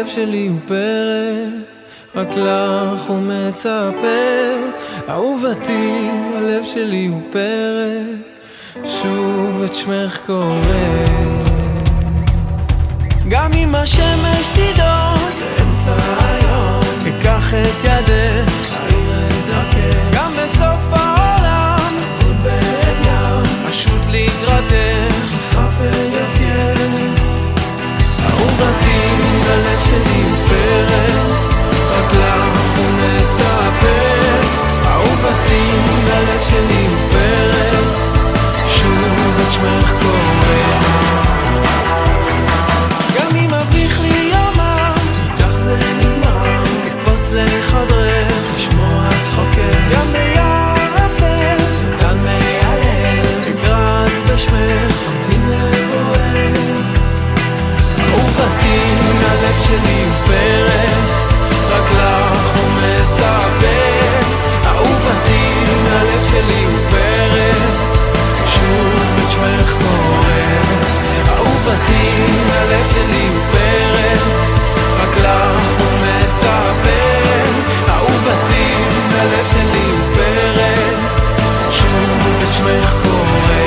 שלי הוא פרא, רק לך הוא מצפה. אהובתי, הלב שלי הוא פרא, שוב את שמך קורא. גם אם השמש תידוד באמצע היום, אקח את ידך, אעיר את דרכך. גם בסוף העולם אבוד בעד ים, אשוט לקראתך, נסחף ויפייך. אהובתי, הלב שלי הוא פרא, רק לך הוא מצפה. אהובתי, הלב שלי הוא פרא, שוב את שמך קורא. גם אם אביך לי יומה, איתך זה נגמר, תקפוץ לחדרך, לשמוע צחוקך. גם ביער אפל, קטן מיילל, תגרז בשמך, חמתין לבוער. אהובתי, הלב שלי הוא פרא, רק לך הוא מצפה. אהובתי, הלב שלי הוא פרא, שוב את שמך קורא. אהובתי, הלב שלי הוא פרא, רק לך הוא מצפה. אהובתי, הלב שלי הוא פרא, שוב את שמך קורא.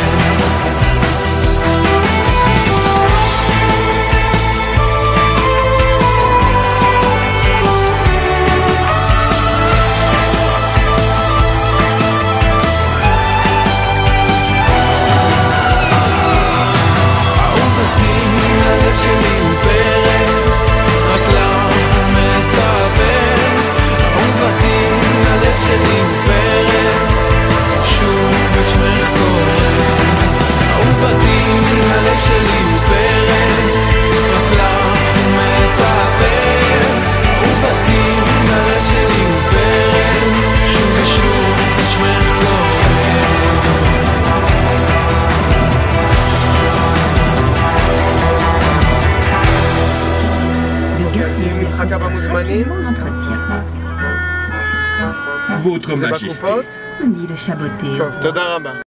Votre Majesté. On dit le chaboté. טוב, תודה רבה.